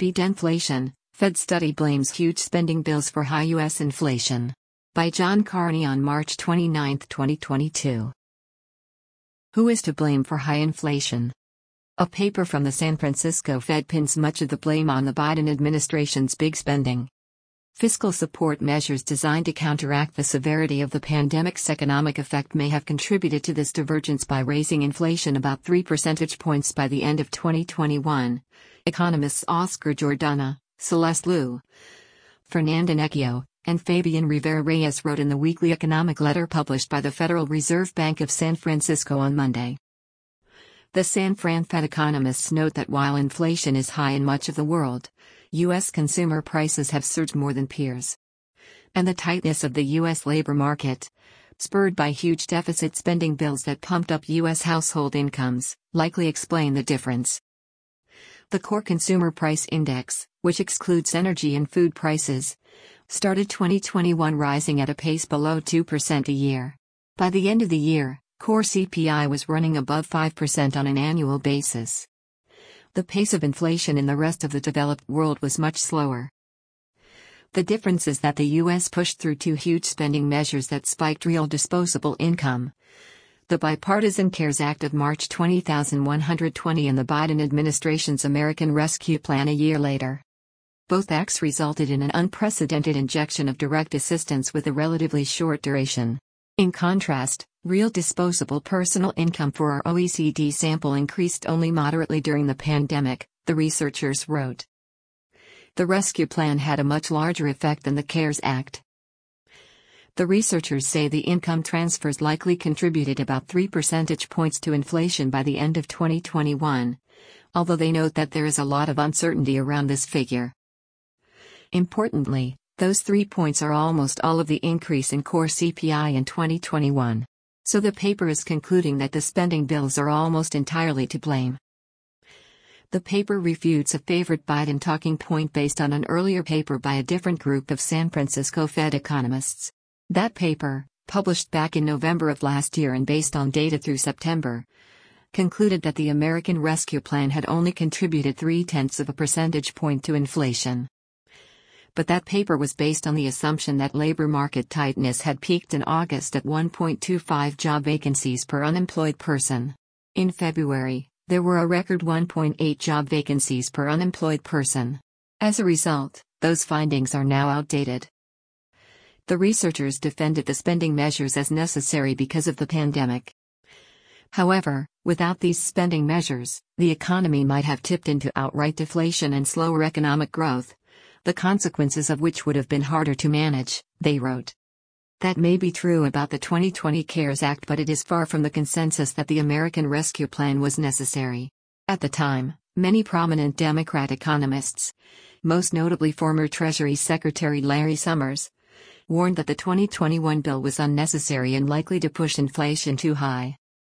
Beat inflation, Fed study blames huge spending bills for high U.S. inflation. By John Carney on March 29, 2022. Who is to blame for high inflation? A paper from the San Francisco Fed pins much of the blame on the Biden administration's big spending. Fiscal support measures designed to counteract the severity of the pandemic's economic effect may have contributed to this divergence by raising inflation about 3 percentage points by the end of 2021. Economists Oscar Jordana, Celeste Liu, Fernanda Necchio, and Fabian Rivera Reyes wrote in the weekly economic letter published by the Federal Reserve Bank of San Francisco on Monday. The San Fran Fed economists note that while inflation is high in much of the world, U.S. consumer prices have surged more than peers. And the tightness of the U.S. labor market, spurred by huge deficit spending bills that pumped up U.S. household incomes, likely explain the difference. The Core Consumer Price Index, which excludes energy and food prices, started 2021 rising at a pace below 2% a year. By the end of the year, core CPI was running above 5% on an annual basis. The pace of inflation in the rest of the developed world was much slower. The difference is that the U.S. pushed through two huge spending measures that spiked real disposable income: the Bipartisan CARES Act of March 2020 and the Biden administration's American Rescue Plan a year later. Both acts resulted in an unprecedented injection of direct assistance with a relatively short duration. In contrast, real disposable personal income for our OECD sample increased only moderately during the pandemic, the researchers wrote. The Rescue Plan had a much larger effect than the CARES Act. The researchers say the income transfers likely contributed about 3 percentage points to inflation by the end of 2021, although they note that there is a lot of uncertainty around this figure. Importantly, those 3 points are almost all of the increase in core CPI in 2021. So the paper is concluding that the spending bills are almost entirely to blame. The paper refutes a favorite Biden talking point based on an earlier paper by a different group of San Francisco Fed economists. That paper, published back in November of last year and based on data through September, concluded that the American Rescue Plan had only contributed 0.3 of a percentage point to inflation. But that paper was based on the assumption that labor market tightness had peaked in August at 1.25 job vacancies per unemployed person. In February, there were a record 1.8 job vacancies per unemployed person. As a result, those findings are now outdated. The researchers defended the spending measures as necessary because of the pandemic. However, without these spending measures, the economy might have tipped into outright deflation and slower economic growth, the consequences of which would have been harder to manage, they wrote. That may be true about the 2020 CARES Act, but it is far from the consensus that the American Rescue Plan was necessary. At the time, many prominent Democrat economists, most notably former Treasury Secretary Larry Summers, warned that the 2021 bill was unnecessary and likely to push inflation too high.